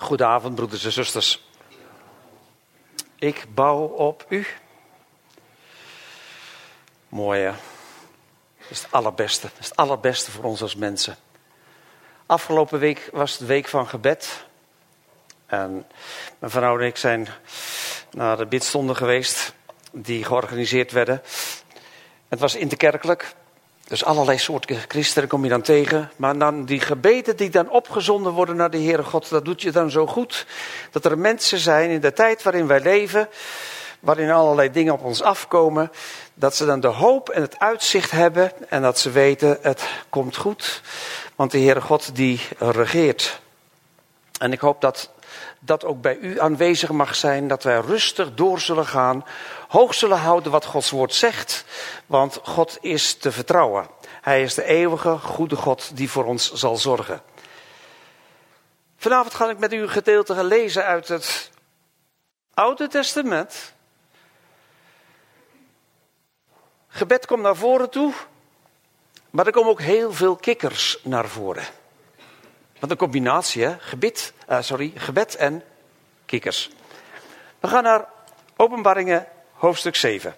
Goedenavond, broeders en zusters. Ik bouw op u. Mooi, hè? Dat is het allerbeste. Dat is het allerbeste voor ons als mensen. Afgelopen week was het de week van gebed. En mijn vrouw en ik zijn naar de bidstonden geweest die georganiseerd werden. Het was interkerkelijk. Dus allerlei soorten christenen kom je dan tegen. Maar dan die gebeden die dan opgezonden worden naar de Heere God, dat doet je dan zo goed. Dat er mensen zijn in de tijd waarin wij leven, waarin allerlei dingen op ons afkomen, dat ze dan de hoop en het uitzicht hebben en dat ze weten, het komt goed. Want de Heere God die regeert. En ik hoop dat dat ook bij u aanwezig mag zijn, dat wij rustig door zullen gaan, hoog zullen houden wat Gods woord zegt, want God is te vertrouwen. Hij is de eeuwige, goede God die voor ons zal zorgen. Vanavond ga ik met u een gedeelte gaan lezen uit het Oude Testament. Gebed komt naar voren toe, maar er komen ook heel veel kikkers naar voren. Wat een combinatie, hè? Gebed en kikkers. We gaan naar Openbaringen hoofdstuk 7.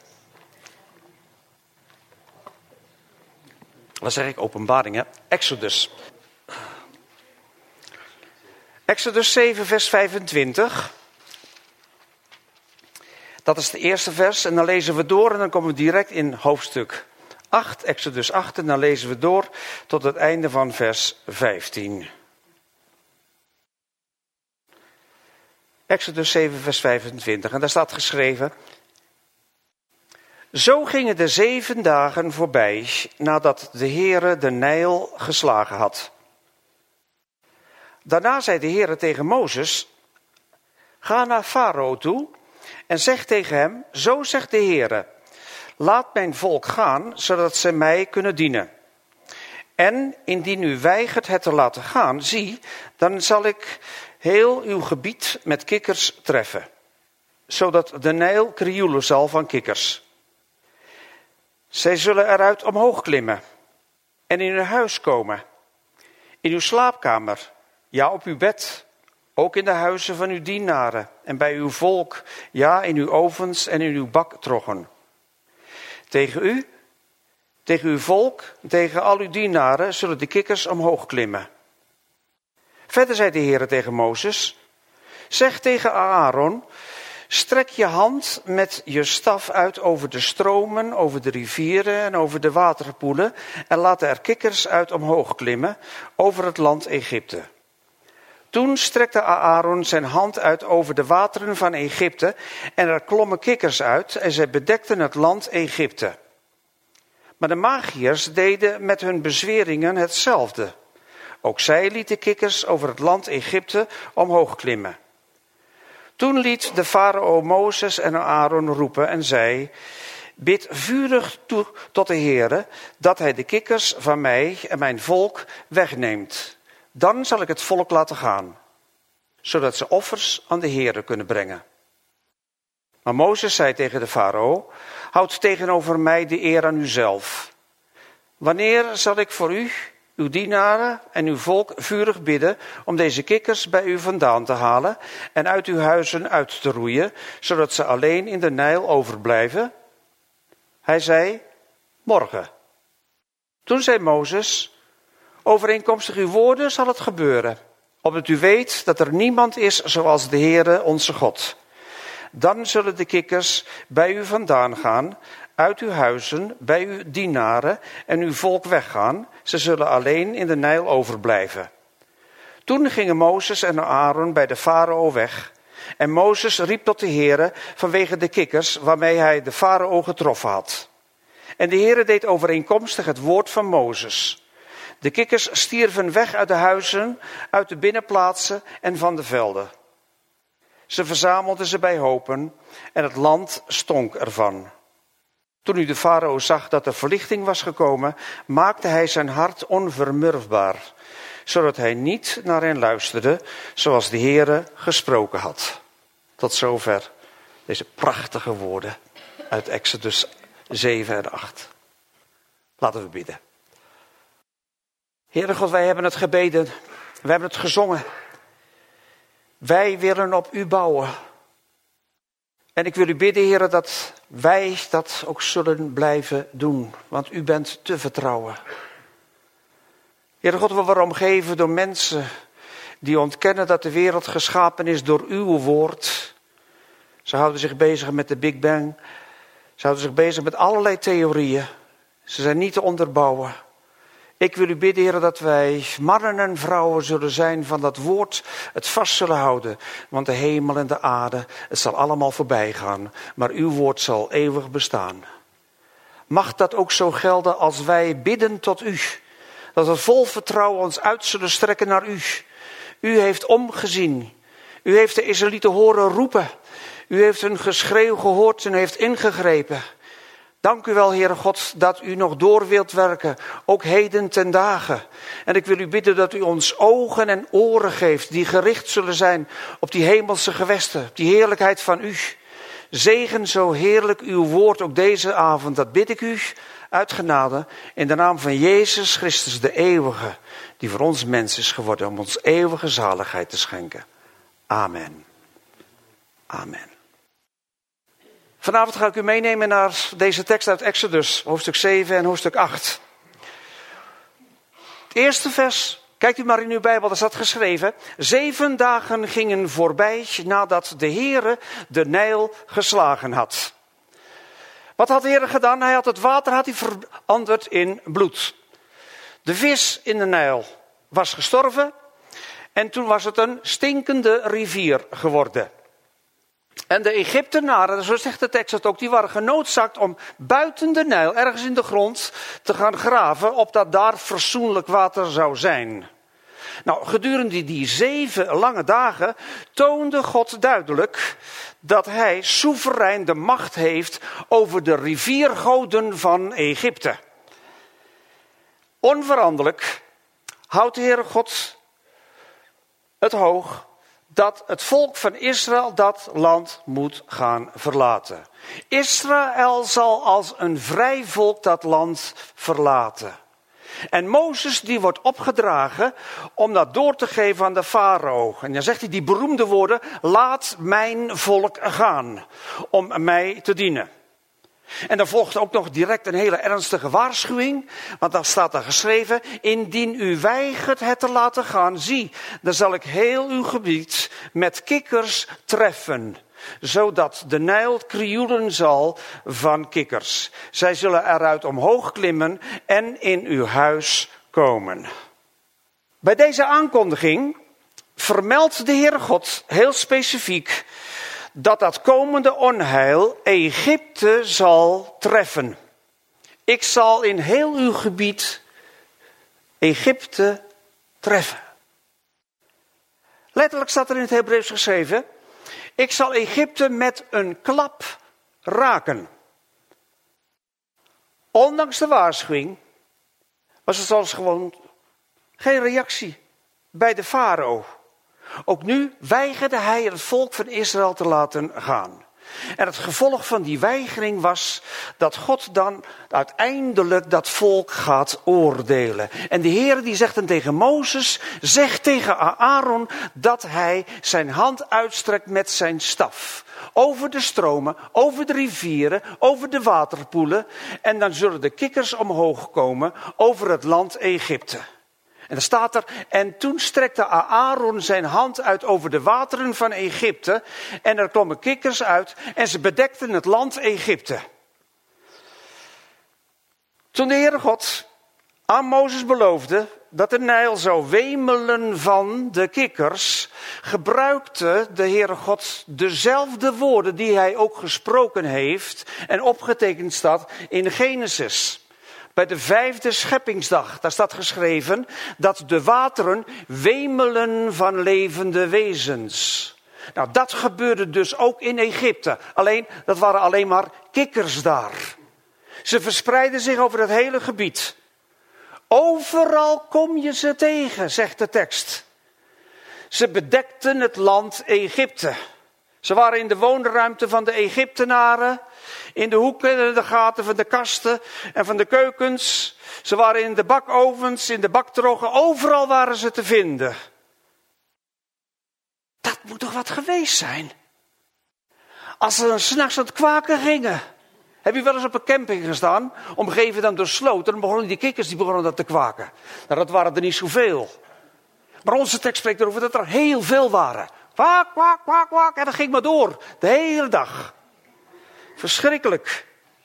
Wat zeg ik? Openbaringen. Exodus. Exodus 7 vers 25. Dat is de eerste vers en dan lezen we door en dan komen we direct in hoofdstuk 8. Exodus 8 en dan lezen we door tot het einde van vers 15. Exodus 7 vers 25 en daar staat geschreven: Zo gingen de 7 dagen voorbij nadat de Heere de Nijl geslagen had. Daarna zei de Heere tegen Mozes: Ga naar Farao toe en zeg tegen hem: Zo zegt de Heere, laat mijn volk gaan, zodat ze mij kunnen dienen. En indien u weigert het te laten gaan, zie, dan zal ik heel uw gebied met kikkers treffen, zodat de Nijl krioelen zal van kikkers. Zij zullen eruit omhoog klimmen en in uw huis komen, in uw slaapkamer, ja op uw bed, ook in de huizen van uw dienaren en bij uw volk, ja in uw ovens en in uw baktroggen. Tegen u, tegen uw volk, tegen al uw dienaren zullen de kikkers omhoog klimmen. Verder zei de Heere tegen Mozes: Zeg tegen Aaron, strek je hand met je staf uit over de stromen, over de rivieren en over de waterpoelen en laat er kikkers uit omhoog klimmen over het land Egypte. Toen strekte Aaron zijn hand uit over de wateren van Egypte en er klommen kikkers uit en zij bedekten het land Egypte. Maar de magiërs deden met hun bezweringen hetzelfde. Ook zij lieten kikkers over het land Egypte omhoog klimmen. Toen liet de farao Mozes en Aaron roepen en zei: Bid vurig toe tot de Heere, dat hij de kikkers van mij en mijn volk wegneemt. Dan zal ik het volk laten gaan, zodat ze offers aan de Heere kunnen brengen. Maar Mozes zei tegen de farao: Houd tegenover mij de eer aan uzelf. Wanneer zal ik voor u, uw dienaren en uw volk vurig bidden om deze kikkers bij u vandaan te halen en uit uw huizen uit te roeien, zodat ze alleen in de Nijl overblijven? Hij zei: Morgen. Toen zei Mozes: Overeenkomstig uw woorden zal het gebeuren, opdat u weet dat er niemand is zoals de Heere onze God. Dan zullen de kikkers bij u vandaan gaan, uit uw huizen, bij uw dienaren en uw volk weggaan. Ze zullen alleen in de Nijl overblijven. Toen gingen Mozes en Aaron bij de farao weg. En Mozes riep tot de Heere vanwege de kikkers waarmee hij de farao getroffen had. En de Heere deed overeenkomstig het woord van Mozes. De kikkers stierven weg uit de huizen, uit de binnenplaatsen en van de velden. Ze verzamelden ze bij hopen en het land stonk ervan. Toen nu de farao zag dat er verlichting was gekomen, maakte hij zijn hart onvermurfbaar, zodat hij niet naar hen luisterde, zoals de Heere gesproken had. Tot zover deze prachtige woorden uit Exodus 7 en 8. Laten we bidden. Heere God, wij hebben het gebeden, we hebben het gezongen. Wij willen op u bouwen. En ik wil u bidden, Heer, dat wij dat ook zullen blijven doen. Want u bent te vertrouwen. Heer God, we worden omgeven door mensen die ontkennen dat de wereld geschapen is door uw woord. Ze houden zich bezig met de Big Bang. Ze houden zich bezig met allerlei theorieën. Ze zijn niet te onderbouwen. Ik wil u bidden, Heer, dat wij mannen en vrouwen zullen zijn van dat woord, het vast zullen houden. Want de hemel en de aarde, het zal allemaal voorbij gaan. Maar uw woord zal eeuwig bestaan. Mag dat ook zo gelden als wij bidden tot u. Dat we vol vertrouwen ons uit zullen strekken naar u. U heeft omgezien. U heeft de Israëlieten horen roepen. U heeft hun geschreeuw gehoord en heeft ingegrepen. Dank u wel, Heere God, dat u nog door wilt werken, ook heden ten dagen. En ik wil u bidden dat u ons ogen en oren geeft, die gericht zullen zijn op die hemelse gewesten, op die heerlijkheid van u. Zegen zo heerlijk uw woord ook deze avond, dat bid ik u uit genade, in de naam van Jezus Christus, de eeuwige, die voor ons mens is geworden, om ons eeuwige zaligheid te schenken. Amen. Amen. Vanavond ga ik u meenemen naar deze tekst uit Exodus, hoofdstuk 7 en hoofdstuk 8. Het eerste vers, kijkt u maar in uw Bijbel, daar staat geschreven: 7 dagen gingen voorbij nadat de Heere de Nijl geslagen had. Wat had de Heere gedaan? Hij had het water veranderd in bloed. De vis in de Nijl was gestorven en toen was het een stinkende rivier geworden. En de Egyptenaren, zo zegt de tekst het ook, die waren genoodzaakt om buiten de Nijl, ergens in de grond, te gaan graven, opdat daar fatsoenlijk water zou zijn. Nou, gedurende die 7 lange dagen toonde God duidelijk dat hij soeverein de macht heeft over de riviergoden van Egypte. Onveranderlijk houdt de Heere God het hoog dat het volk van Israël dat land moet gaan verlaten. Israël zal als een vrij volk dat land verlaten. En Mozes die wordt opgedragen om dat door te geven aan de farao. En dan zegt hij die beroemde woorden: laat mijn volk gaan om mij te dienen. En dan volgt ook nog direct een hele ernstige waarschuwing. Want dan staat er geschreven: indien u weigert het te laten gaan, zie, dan zal ik heel uw gebied met kikkers treffen. Zodat de Nijl krioelen zal van kikkers. Zij zullen eruit omhoog klimmen en in uw huis komen. Bij deze aankondiging vermeldt de Heere God heel specifiek dat komende onheil Egypte zal treffen. Ik zal in heel uw gebied Egypte treffen. Letterlijk staat er in het Hebreeuws geschreven: ik zal Egypte met een klap raken. Ondanks de waarschuwing was er zelfs gewoon geen reactie bij de farao. Ook nu weigerde hij het volk van Israël te laten gaan. En het gevolg van die weigering was dat God dan uiteindelijk dat volk gaat oordelen. En de Heer die zegt dan tegen Mozes, zegt tegen Aaron dat hij zijn hand uitstrekt met zijn staf. Over de stromen, over de rivieren, over de waterpoelen. En dan zullen de kikkers omhoog komen over het land Egypte. En dan staat er: en toen strekte Aaron zijn hand uit over de wateren van Egypte. En er klommen kikkers uit en ze bedekten het land Egypte. Toen de Heere God aan Mozes beloofde dat de Nijl zou wemelen van de kikkers, gebruikte de Heere God dezelfde woorden die hij ook gesproken heeft en opgetekend staat in Genesis. Bij de 5e scheppingsdag, daar staat geschreven dat de wateren wemelen van levende wezens. Nou, dat gebeurde dus ook in Egypte. Alleen, dat waren alleen maar kikkers daar. Ze verspreidden zich over het hele gebied. Overal kom je ze tegen, zegt de tekst. Ze bedekten het land Egypte. Ze waren in de woonruimte van de Egyptenaren, in de hoeken en de gaten van de kasten en van de keukens. Ze waren in de bakovens, in de baktroggen, overal waren ze te vinden. Dat moet toch wat geweest zijn? Als ze dan 's nachts aan het kwaken gingen. Heb je wel eens op een camping gestaan, omgeven dan door sloot, en dan begonnen die kikkers dat te kwaken. Nou, dat waren er niet zoveel. Maar onze tekst spreekt erover dat er heel veel waren. Kwak, kwak, kwak, kwak. En dat ging maar door. De hele dag. Verschrikkelijk.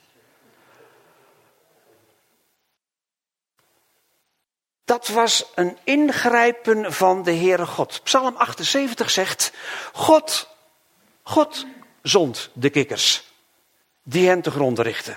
Dat was een ingrijpen van de Heere God. Psalm 78 zegt, God zond de kikkers die hen te gronde richten.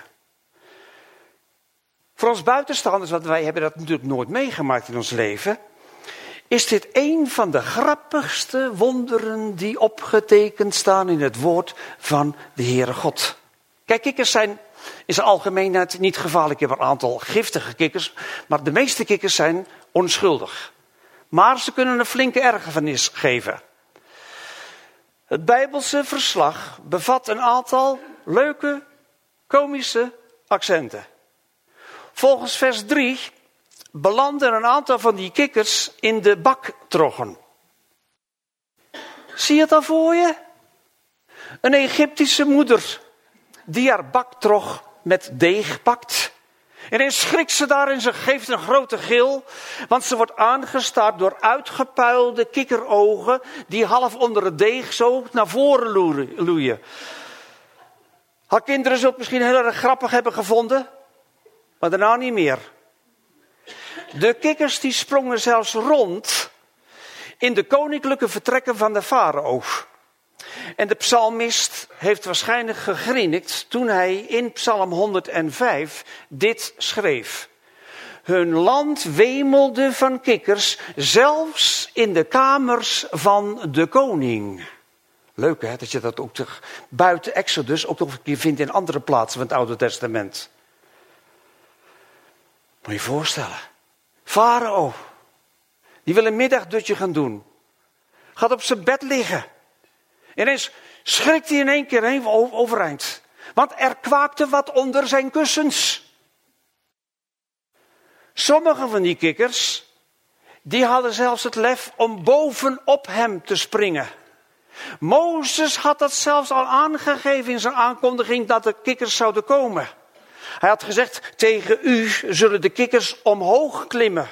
Voor ons buitenstaanders, want wij hebben dat natuurlijk nooit meegemaakt in ons leven, is dit een van de grappigste wonderen die opgetekend staan in het woord van de Heere God. Kijk, kikkers zijn in zijn algemeenheid niet gevaarlijk. Je hebt een aantal giftige kikkers, maar de meeste kikkers zijn onschuldig. Maar ze kunnen een flinke ergernis geven. Het Bijbelse verslag bevat een aantal leuke, komische accenten. Volgens vers 3 belanden een aantal van die kikkers in de baktroggen. Zie je het al voor je? Een Egyptische moeder die haar baktrog met deeg pakt. Ineens schrikt ze daar en ze geeft een grote gil, want ze wordt aangestaard door uitgepuilde kikkerogen die half onder het deeg zo naar voren loeien. Haar kinderen zullen het misschien heel erg grappig hebben gevonden, maar daarna niet meer. De kikkers die sprongen zelfs rond in de koninklijke vertrekken van de farao. En de psalmist heeft waarschijnlijk gegrinnikt toen hij in Psalm 105 dit schreef. Hun land wemelde van kikkers, zelfs in de kamers van de koning. Leuk hè, dat je dat ook buiten Exodus ook nog een keer vindt in andere plaatsen van het Oude Testament. Moet je je voorstellen. Farao, die wil een middagdutje gaan doen. Gaat op zijn bed liggen. Ineens schrikt hij in één keer even overeind. Want er kwaakte wat onder zijn kussens. Sommige van die kikkers, die hadden zelfs het lef om bovenop hem te springen. Mozes had dat zelfs al aangegeven in zijn aankondiging dat de kikkers zouden komen. Hij had gezegd, tegen u zullen de kikkers omhoog klimmen.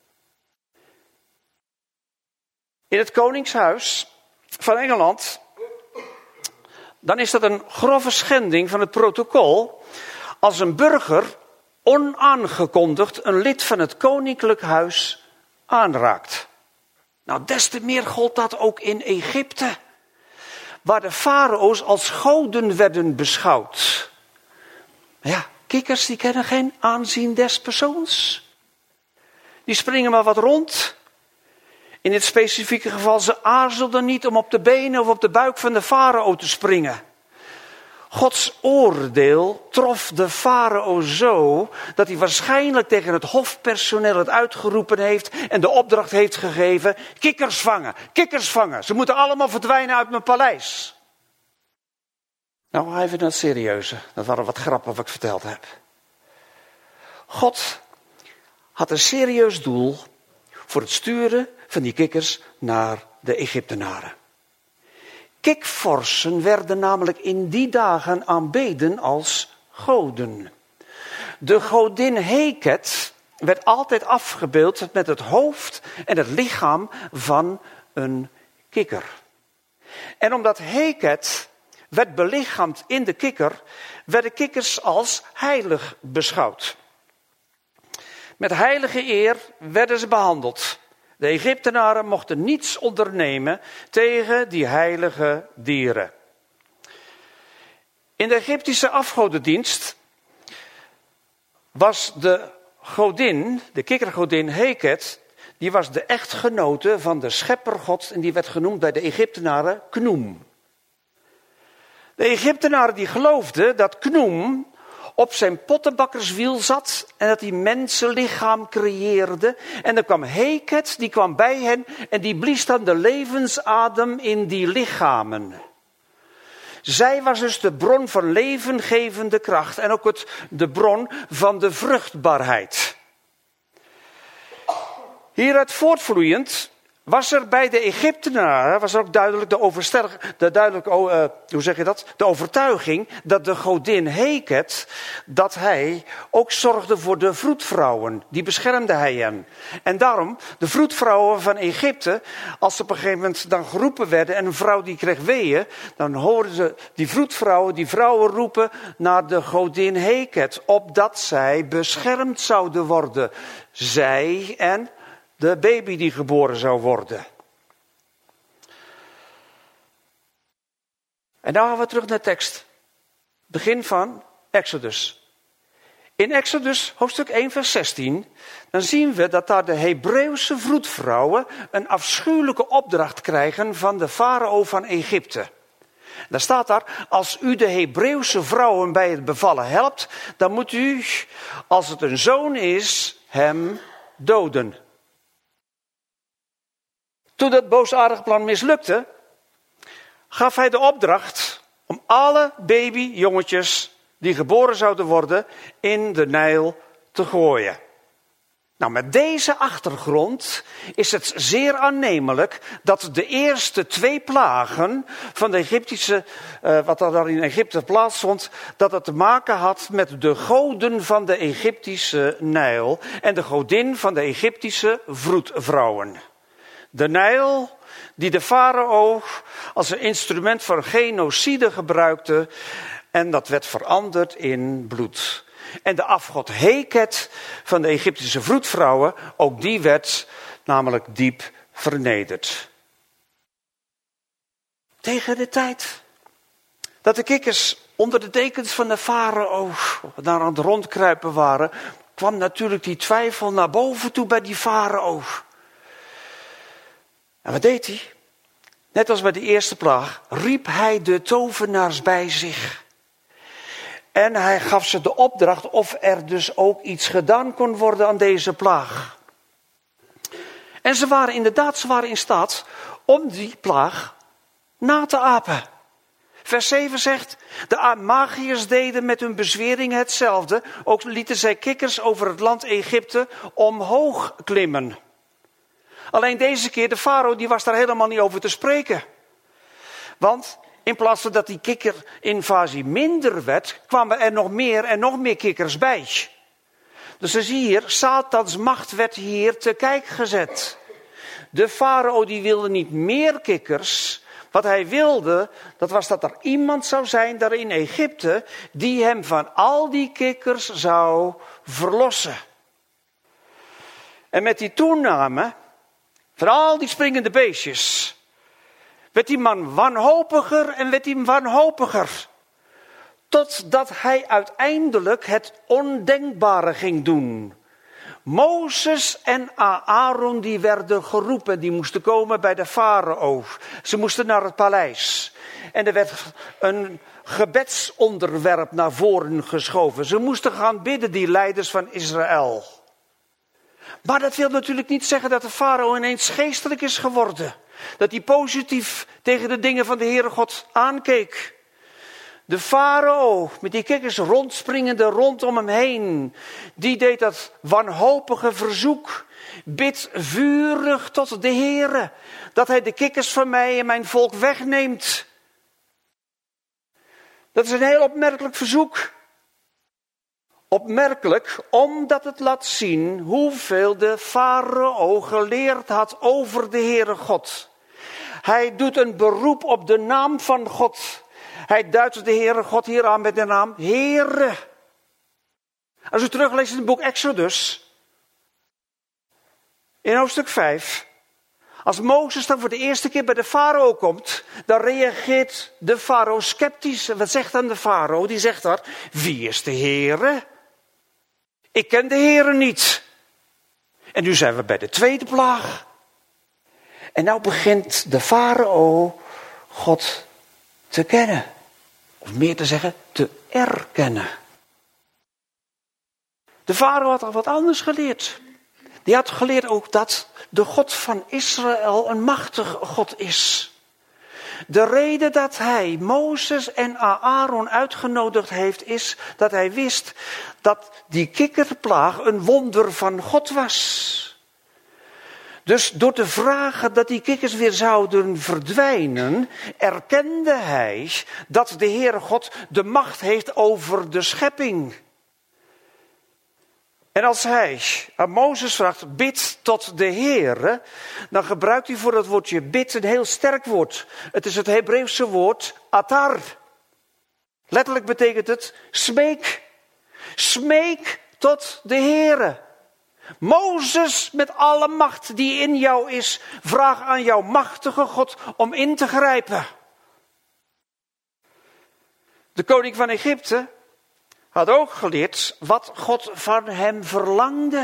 In het koningshuis van Engeland, dan is dat een grove schending van het protocol als een burger onaangekondigd een lid van het koninklijk huis aanraakt. Nou, des te meer gold dat ook in Egypte, waar de farao's als goden werden beschouwd. Ja, kikkers die kennen geen aanzien des persoons. Die springen maar wat rond. In dit specifieke geval, ze aarzelden niet om op de benen of op de buik van de farao te springen. Gods oordeel trof de farao zo dat hij waarschijnlijk tegen het hofpersoneel het uitgeroepen heeft en de opdracht heeft gegeven, kikkers vangen, kikkers vangen. Ze moeten allemaal verdwijnen uit mijn paleis. Nou, even naar het serieuze. Dat waren wat grappen wat ik verteld heb. God had een serieus doel voor het sturen van die kikkers naar de Egyptenaren. Kikvorsen werden namelijk in die dagen aanbeden als goden. De godin Heket werd altijd afgebeeld met het hoofd en het lichaam van een kikker. En omdat Heket werd belichaamd in de kikker, werden kikkers als heilig beschouwd. Met heilige eer werden ze behandeld. De Egyptenaren mochten niets ondernemen tegen die heilige dieren. In de Egyptische afgodendienst was de godin, de kikkergodin Heket, die was de echtgenote van de scheppergod en die werd genoemd bij de Egyptenaren Khnum. De Egyptenaren die geloofden dat Khnum op zijn pottenbakkerswiel zat en dat hij mensenlichaam creëerde. En dan kwam Heket, die kwam bij hen en die blies dan de levensadem in die lichamen. Zij was dus de bron van levengevende kracht en ook de bron van de vruchtbaarheid. Hieruit voortvloeiend was er bij de Egyptenaren was er ook duidelijk de overtuiging dat de godin Heket, dat hij ook zorgde voor de vroedvrouwen. Die beschermde hij hen. En daarom, de vroedvrouwen van Egypte, als ze op een gegeven moment dan geroepen werden en een vrouw die kreeg weeën, dan hoorden ze die vroedvrouwen, die vrouwen roepen naar de godin Heket, opdat zij beschermd zouden worden. Zij en de baby die geboren zou worden. En dan gaan we terug naar de tekst. Begin van Exodus. In Exodus hoofdstuk 1 vers 16. Dan zien we dat daar de Hebreeuwse vroedvrouwen een afschuwelijke opdracht krijgen van de farao van Egypte. Daar staat daar, als u de Hebreeuwse vrouwen bij het bevallen helpt, dan moet u, als het een zoon is, hem doden. Toen dat boosaardige plan mislukte, gaf hij de opdracht om alle babyjongetjes die geboren zouden worden in de Nijl te gooien. Nou, met deze achtergrond is het zeer aannemelijk dat de eerste 2 plagen van de Egyptische, wat er daar in Egypte plaatsvond, dat het te maken had met de goden van de Egyptische Nijl en de godin van de Egyptische vroedvrouwen. De Nijl die de farao als een instrument voor genocide gebruikte en dat werd veranderd in bloed. En de afgod Heket van de Egyptische vroedvrouwen, ook die werd namelijk diep vernederd. Tegen de tijd dat de kikkers onder de dekens van de farao daar aan het rondkruipen waren, kwam natuurlijk die twijfel naar boven toe bij die farao. En wat deed hij? Net als bij de eerste plaag, riep hij de tovenaars bij zich. En hij gaf ze de opdracht of er dus ook iets gedaan kon worden aan deze plaag. En ze waren in staat om die plaag na te apen. Vers 7 zegt, de magiërs deden met hun bezwering hetzelfde. Ook lieten zij kikkers over het land Egypte omhoog klimmen. Alleen deze keer, de farao die was daar helemaal niet over te spreken. Want in plaats van dat die kikkerinvasie minder werd, kwamen er nog meer en nog meer kikkers bij. Dus dan zie je hier, Satans macht werd hier te kijk gezet. De farao die wilde niet meer kikkers. Wat hij wilde, dat was dat er iemand zou zijn daar in Egypte die hem van al die kikkers zou verlossen. En met die toename van al die springende beestjes werd die man wanhopiger en werd hij wanhopiger. Totdat hij uiteindelijk het ondenkbare ging doen. Mozes en Aaron die werden geroepen. Die moesten komen bij de farao. Ze moesten naar het paleis. En er werd een gebedsonderwerp naar voren geschoven. Ze moesten gaan bidden, die leiders van Israël. Maar dat wil natuurlijk niet zeggen dat de farao ineens geestelijk is geworden. Dat hij positief tegen de dingen van de Heere God aankeek. De farao, met die kikkers rondspringende rondom hem heen, die deed dat wanhopige verzoek. Bid vurig tot de Heere, dat hij de kikkers van mij en mijn volk wegneemt. Dat is een heel opmerkelijk verzoek. Opmerkelijk, omdat het laat zien hoeveel de farao geleerd had over de Heere God. Hij doet een beroep op de naam van God. Hij duidt de Heere God hier aan met de naam Heere. Als u terugleest in het boek Exodus, in hoofdstuk 5, als Mozes dan voor de eerste keer bij de farao komt, dan reageert de farao sceptisch. Wat zegt dan de farao? Die zegt daar, wie is de Heere? Ik ken de Heere niet. En nu zijn we bij de tweede plaag. En nou begint de farao God te kennen. Of meer te zeggen, te erkennen. De farao had al wat anders geleerd. Die had geleerd ook dat de God van Israël een machtige God is. De reden dat hij Mozes en Aaron uitgenodigd heeft, is dat hij wist dat die kikkerplaag een wonder van God was. Dus door te vragen dat die kikkers weer zouden verdwijnen, erkende hij dat de Heere God de macht heeft over de schepping. En als hij aan Mozes vraagt, bid tot de Heere, dan gebruikt hij voor dat woordje bid een heel sterk woord. Het is het Hebreeuwse woord atar. Letterlijk betekent het smeek. Smeek tot de Heere. Mozes, met alle macht die in jou is, vraag aan jouw machtige God om in te grijpen. De koning van Egypte had ook geleerd wat God van hem verlangde.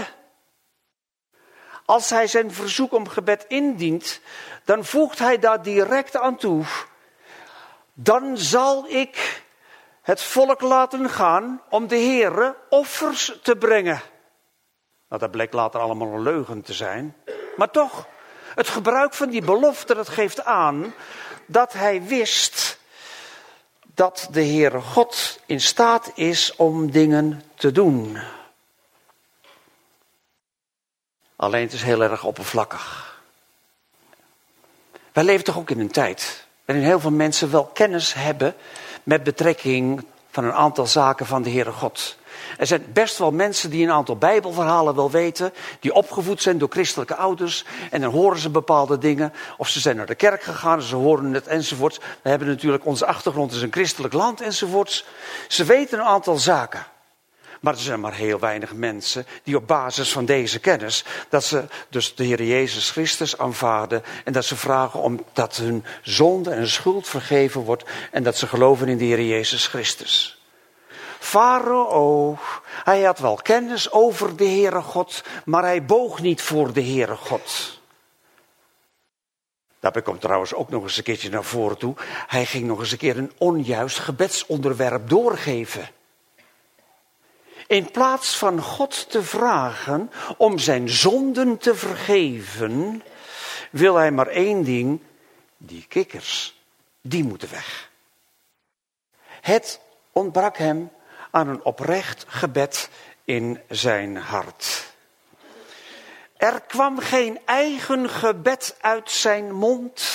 Als hij zijn verzoek om gebed indient, dan voegt hij daar direct aan toe. Dan zal ik het volk laten gaan om de Heere offers te brengen. Nou, dat bleek later allemaal een leugen te zijn. Maar toch, het gebruik van die belofte, dat geeft aan dat hij wist dat de Heere God in staat is om dingen te doen. Alleen het is heel erg oppervlakkig. Wij leven toch ook in een tijd waarin heel veel mensen wel kennis hebben met betrekking van een aantal zaken van de Heere God. Er zijn best wel mensen die een aantal Bijbelverhalen wel weten, die opgevoed zijn door christelijke ouders, en dan horen ze bepaalde dingen, of ze zijn naar de kerk gegaan, ze horen het enzovoorts. We hebben natuurlijk, onze achtergrond is een christelijk land enzovoorts. Ze weten een aantal zaken. Maar er zijn maar heel weinig mensen die op basis van deze kennis, dat ze dus de Heer Jezus Christus aanvaarden en dat ze vragen om dat hun zonde en schuld vergeven wordt en dat ze geloven in de Heer Jezus Christus. Farao, hij had wel kennis over de Heere God, maar hij boog niet voor de Heere God. Daarbij komt trouwens ook nog eens een keertje naar voren toe. Hij ging nog eens een keer een onjuist gebedsonderwerp doorgeven. In plaats van God te vragen om zijn zonden te vergeven, wil hij maar één ding: die kikkers, die moeten weg. Het ontbrak hem aan een oprecht gebed in zijn hart. Er kwam geen eigen gebed uit zijn mond.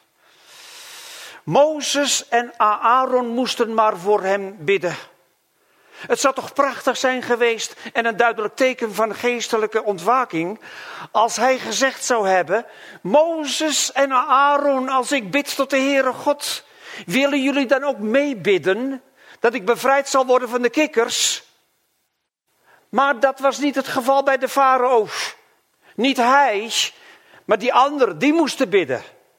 Mozes en Aaron moesten maar voor hem bidden. Het zou toch prachtig zijn geweest en een duidelijk teken van geestelijke ontwaking als hij gezegd zou hebben: Mozes en Aaron, als ik bid tot de Heere God, willen jullie dan ook meebidden dat ik bevrijd zal worden van de kikkers? Maar dat was niet het geval bij de farao. Niet hij, maar die anderen, die moesten bidden.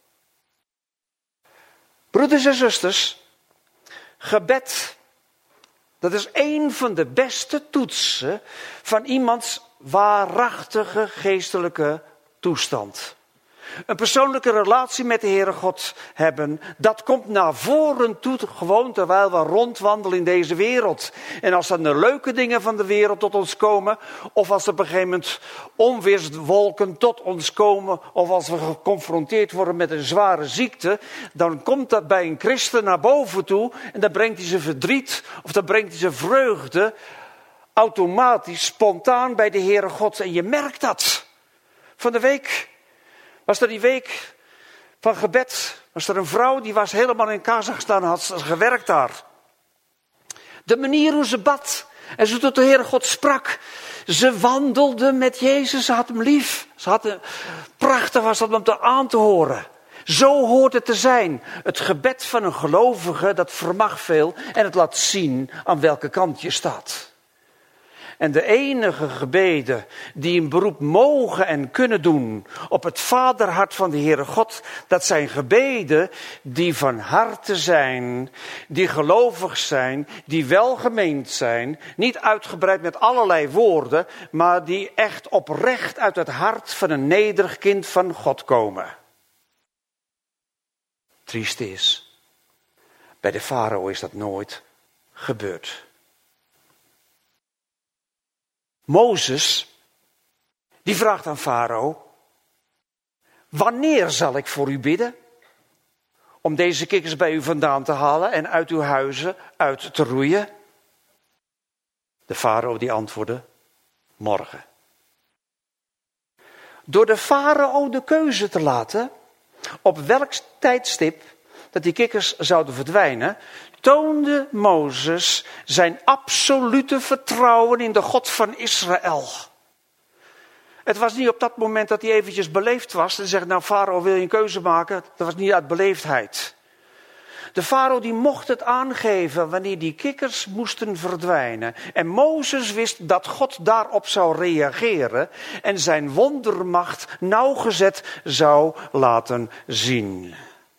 Broeders en zusters, gebed, dat is een van de beste toetsen van iemands waarachtige geestelijke toestand. Een persoonlijke relatie met de Heere God hebben, dat komt naar voren toe gewoon terwijl we rondwandelen in deze wereld. En als dan de leuke dingen van de wereld tot ons komen, of als er op een gegeven moment onweerswolken tot ons komen, of als we geconfronteerd worden met een zware ziekte, dan komt dat bij een christen naar boven toe en dan brengt hij zijn verdriet of dan brengt hij zijn vreugde automatisch, spontaan bij de Heere God. En je merkt dat. Van de week was er die week van gebed, was er een vrouw die was helemaal in Kazachstan, had ze gewerkt daar. De manier hoe ze bad en ze tot de Heere God sprak, ze wandelde met Jezus, ze had hem lief. Prachtig was dat om te aan te horen. Zo hoort het te zijn. Het gebed van een gelovige, dat vermag veel en het laat zien aan welke kant je staat. En de enige gebeden die een beroep mogen en kunnen doen op het vaderhart van de Heere God, dat zijn gebeden die van harte zijn, die gelovig zijn, die welgemeend zijn, niet uitgebreid met allerlei woorden, maar die echt oprecht uit het hart van een nederig kind van God komen. Triest is, bij de farao is dat nooit gebeurd. Mozes, die vraagt aan farao: wanneer zal ik voor u bidden om deze kikkers bij u vandaan te halen en uit uw huizen uit te roeien? De farao die antwoordde: morgen. Door de farao de keuze te laten op welk tijdstip dat die kikkers zouden verdwijnen, toonde Mozes zijn absolute vertrouwen in de God van Israël. Het was niet op dat moment dat hij eventjes beleefd was en zegt, nou farao, wil je een keuze maken? Dat was niet uit beleefdheid. De farao die mocht het aangeven wanneer die kikkers moesten verdwijnen. En Mozes wist dat God daarop zou reageren en zijn wondermacht nauwgezet zou laten zien.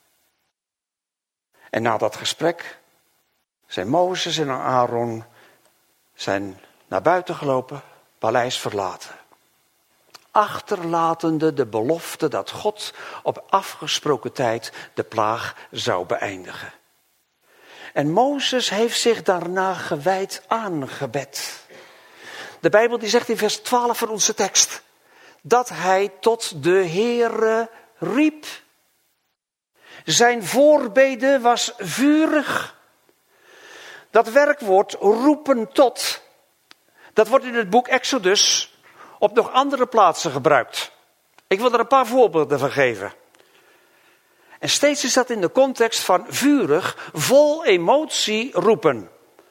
En na dat gesprek zijn Mozes en Aaron zijn naar buiten gelopen, paleis verlaten. Achterlatende de belofte dat God op afgesproken tijd de plaag zou beëindigen. En Mozes heeft zich daarna gewijd aan gebed. De Bijbel die zegt in vers 12 van onze tekst, dat hij tot de Heere riep. Zijn voorbede was vurig. Dat werkwoord roepen tot, dat wordt in het boek Exodus op nog andere plaatsen gebruikt. Ik wil er een paar voorbeelden van geven. En steeds is dat in de context van vurig, vol emotie roepen.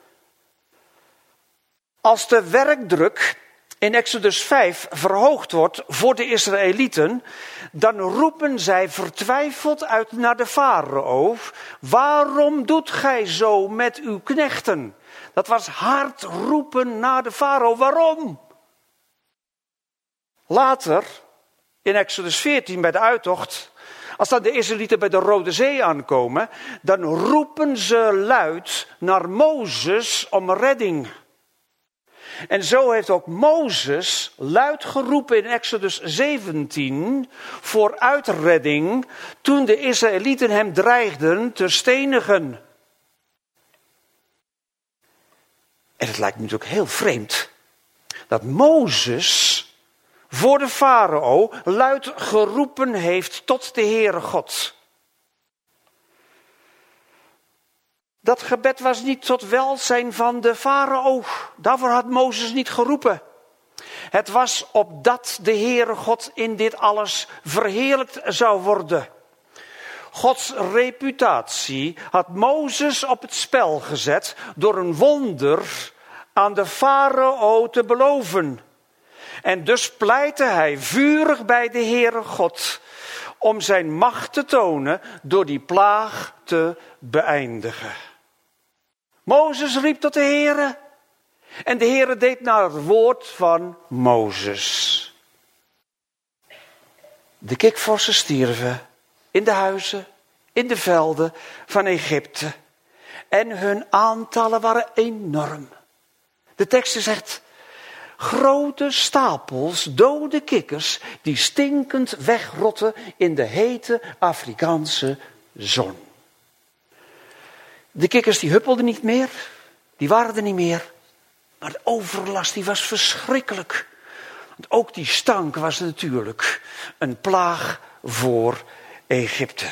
Als de werkdruk in Exodus 5 verhoogd wordt voor de Israëlieten, dan roepen zij vertwijfeld uit naar de farao. Waarom doet gij zo met uw knechten? Dat was hard roepen naar de farao. Waarom? Later, in Exodus 14 bij de uittocht, als dan de Israëlieten bij de Rode Zee aankomen, dan roepen ze luid naar Mozes om redding. En zo heeft ook Mozes luid geroepen in Exodus 17 voor uitredding toen de Israëlieten hem dreigden te stenigen. En het lijkt me natuurlijk heel vreemd dat Mozes voor de farao luid geroepen heeft tot de Heere God. Dat gebed was niet tot welzijn van de farao. Daarvoor had Mozes niet geroepen. Het was opdat de Heere God in dit alles verheerlijkt zou worden. Gods reputatie had Mozes op het spel gezet door een wonder aan de farao te beloven. En dus pleitte hij vurig bij de Heere God om zijn macht te tonen door die plaag te beëindigen. Mozes riep tot de Heere en de Heere deed naar het woord van Mozes. De kikvorsen stierven in de huizen, in de velden van Egypte en hun aantallen waren enorm. De tekst zegt, grote stapels dode kikkers die stinkend wegrotten in de hete Afrikaanse zon. De kikkers die huppelden niet meer, die waren er niet meer. Maar de overlast die was verschrikkelijk. Want ook die stank was natuurlijk een plaag voor Egypte.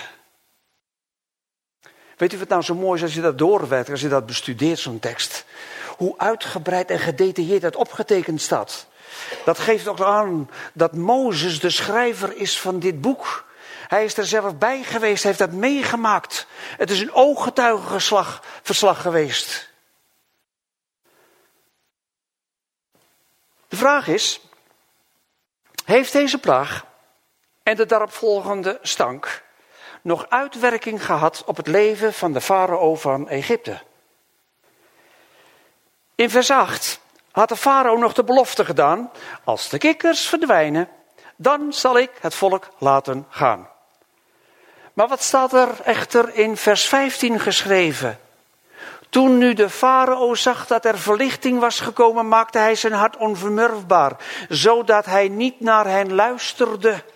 Weet u wat nou zo mooi is als je dat doorwerkt, als je dat bestudeert, zo'n tekst? Hoe uitgebreid en gedetailleerd dat opgetekend staat. Dat geeft ook aan dat Mozes de schrijver is van dit boek. Hij is er zelf bij geweest, heeft dat meegemaakt. Het is een ooggetuigenverslag geweest. De vraag is, heeft deze plaag en de daaropvolgende stank nog uitwerking gehad op het leven van de farao van Egypte? In vers 8 had de farao nog de belofte gedaan, als de kikkers verdwijnen, dan zal ik het volk laten gaan. Maar wat staat er echter in vers 15 geschreven? Toen nu de farao zag dat er verlichting was gekomen, maakte hij zijn hart onvermurfbaar, zodat hij niet naar hen luisterde.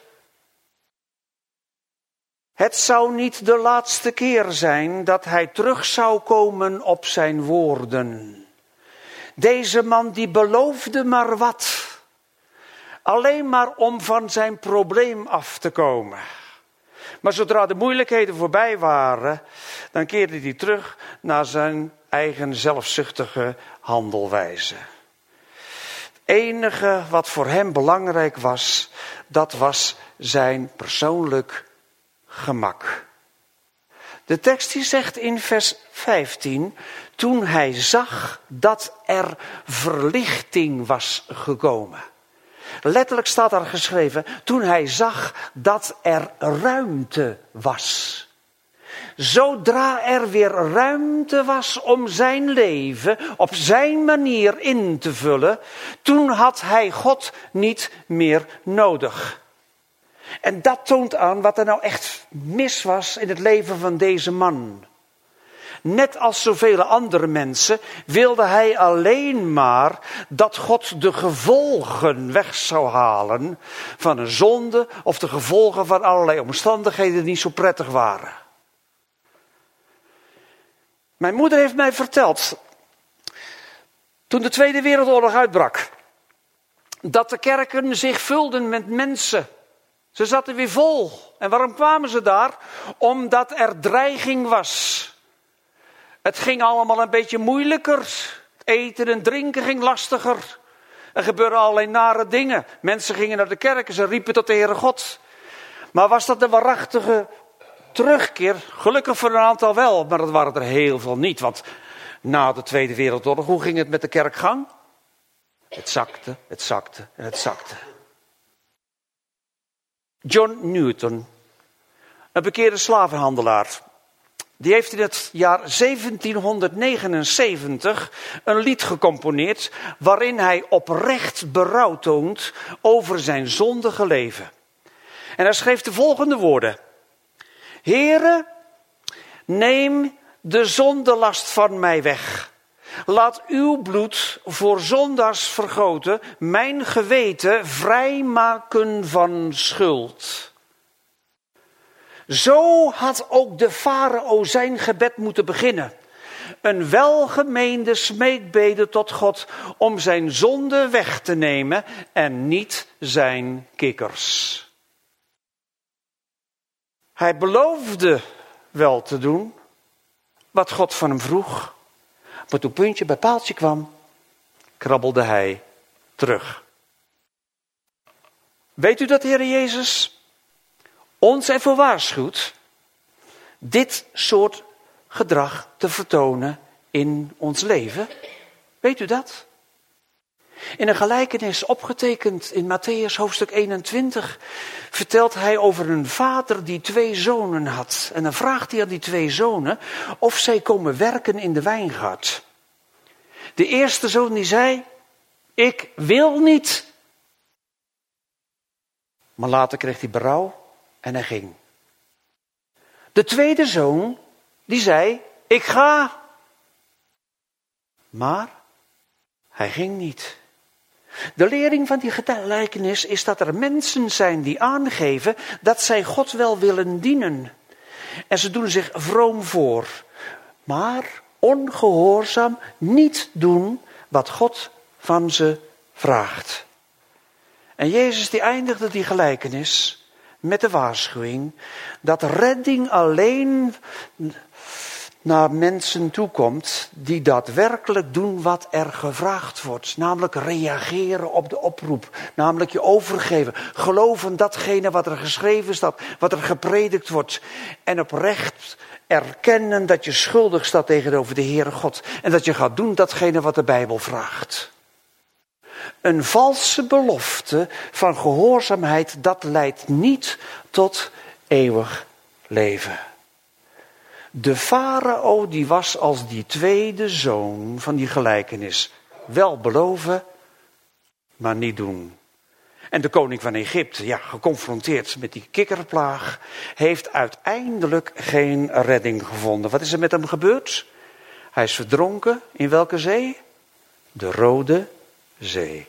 Het zou niet de laatste keer zijn dat hij terug zou komen op zijn woorden. Deze man die beloofde maar wat. Alleen maar om van zijn probleem af te komen. Maar zodra de moeilijkheden voorbij waren, dan keerde hij terug naar zijn eigen zelfzuchtige handelwijze. enige wat voor hem belangrijk was, dat was zijn persoonlijk gemak. De tekst die zegt in vers 15, toen hij zag dat er verlichting was gekomen. Letterlijk staat daar geschreven, toen hij zag dat er ruimte was. Zodra er weer ruimte was om zijn leven op zijn manier in te vullen, toen had hij God niet meer nodig. En dat toont aan wat er nou echt mis was in het leven van deze man. Net als zoveel andere mensen wilde hij alleen maar dat God de gevolgen weg zou halen van een zonde of de gevolgen van allerlei omstandigheden die niet zo prettig waren. Mijn moeder heeft mij verteld, toen de Tweede Wereldoorlog uitbrak, dat de kerken zich vulden met mensen. Ze zaten weer vol. En waarom kwamen ze daar? Omdat er dreiging was. Het ging allemaal een beetje moeilijker. Eten en drinken ging lastiger. Er gebeurden allerlei nare dingen. Mensen gingen naar de kerk en ze riepen tot de Heere God. Maar was dat een waarachtige terugkeer? Gelukkig voor een aantal wel, maar dat waren er heel veel niet. Want na de Tweede Wereldoorlog, hoe ging het met de kerkgang? Het zakte, het zakte en het zakte. John Newton, een bekeerde slavenhandelaar, die heeft in het jaar 1779 een lied gecomponeerd waarin hij oprecht berouw toont over zijn zondige leven. En hij schreef de volgende woorden: Heere, neem de zondelast van mij weg. Laat uw bloed voor zondaars vergoten, mijn geweten vrijmaken van schuld. Zo had ook de farao zijn gebed moeten beginnen. Een welgemeende smeekbede tot God om zijn zonde weg te nemen en niet zijn kikkers. Hij beloofde wel te doen wat God van hem vroeg. Maar toen puntje bij paaltje kwam, krabbelde hij terug. Weet u dat de Heer Jezus ons ervoor waarschuwt dit soort gedrag te vertonen in ons leven? Weet u dat? In een gelijkenis opgetekend in Mattheüs hoofdstuk 21 vertelt hij over een vader die 2 zonen had. En dan vraagt hij aan die 2 zonen of zij komen werken in de wijngaard. De eerste zoon die zei, ik wil niet. Maar later kreeg hij berouw en hij ging. De tweede zoon die zei, ik ga. Maar hij ging niet. De lering van die gelijkenis is dat er mensen zijn die aangeven dat zij God wel willen dienen. En ze doen zich vroom voor. Maar ongehoorzaam niet doen wat God van ze vraagt. En Jezus die eindigde die gelijkenis met de waarschuwing dat redding alleen naar mensen toekomt die daadwerkelijk doen wat er gevraagd wordt. Namelijk reageren op de oproep. Namelijk je overgeven. Geloven datgene wat er geschreven staat. Wat er gepredikt wordt. En oprecht erkennen dat je schuldig staat tegenover de Heere God. En dat je gaat doen datgene wat de Bijbel vraagt. Een valse belofte van gehoorzaamheid, dat leidt niet tot eeuwig leven. De farao die was als die tweede zoon van die gelijkenis. Wel beloven, maar niet doen. En de koning van Egypte, geconfronteerd met die kikkerplaag, heeft uiteindelijk geen redding gevonden. Wat is er met hem gebeurd? Hij is verdronken in welke zee? De Rode Zee.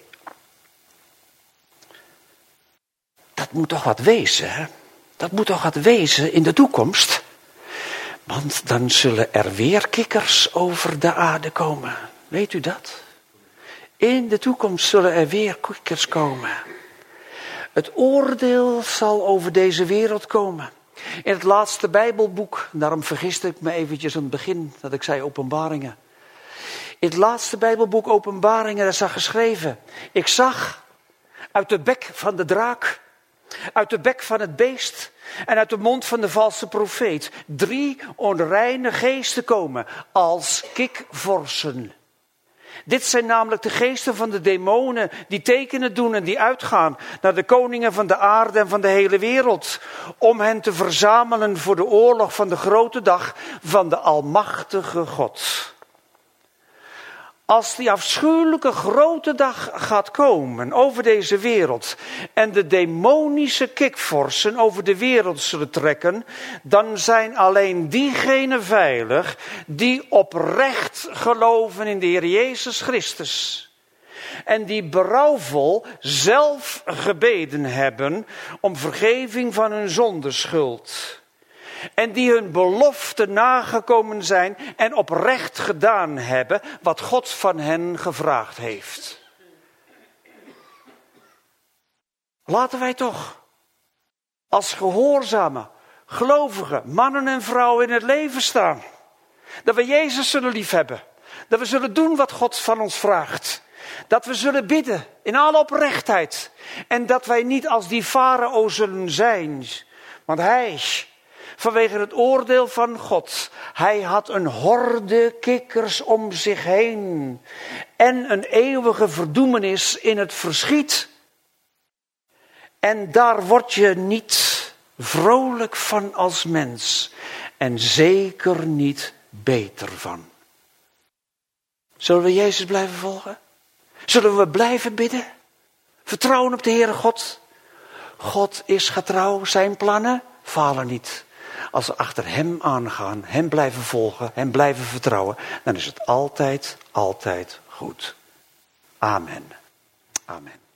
Dat moet toch wat wezen, hè? Dat moet toch wat wezen in de toekomst? Want dan zullen er weer kikkers over de aarde komen. Weet u dat? In de toekomst zullen er weer kikkers komen. Het oordeel zal over deze wereld komen. In het laatste Bijbelboek, daarom vergiste ik me eventjes aan het begin dat ik zei Openbaringen. In het laatste Bijbelboek Openbaringen, daar staat geschreven: ik zag uit de bek van de draak, uit de bek van het beest en uit de mond van de valse profeet 3 onreine geesten komen als kikvorsen. Dit zijn namelijk de geesten van de demonen die tekenen doen en die uitgaan naar de koningen van de aarde en van de hele wereld, om hen te verzamelen voor de oorlog van de grote dag van de almachtige God. Als die afschuwelijke grote dag gaat komen over deze wereld en de demonische kikvorsen over de wereld zullen trekken, dan zijn alleen diegenen veilig die oprecht geloven in de Heer Jezus Christus. En die berouwvol zelf gebeden hebben om vergeving van hun zondeschuld. En die hun belofte nagekomen zijn en oprecht gedaan hebben wat God van hen gevraagd heeft. Laten wij toch als gehoorzame, gelovige mannen en vrouwen in het leven staan. Dat we Jezus zullen liefhebben. Dat we zullen doen wat God van ons vraagt. Dat we zullen bidden in alle oprechtheid. En dat wij niet als die farao zullen zijn. Want hij, vanwege het oordeel van God, hij had een horde kikkers om zich heen. En een eeuwige verdoemenis in het verschiet. En daar word je niet vrolijk van als mens. En zeker niet beter van. Zullen we Jezus blijven volgen? Zullen we blijven bidden? Vertrouwen op de Heere God? God is getrouw, zijn plannen falen niet. Als we achter hem aangaan, hem blijven volgen, hem blijven vertrouwen, dan is het altijd, altijd goed. Amen. Amen.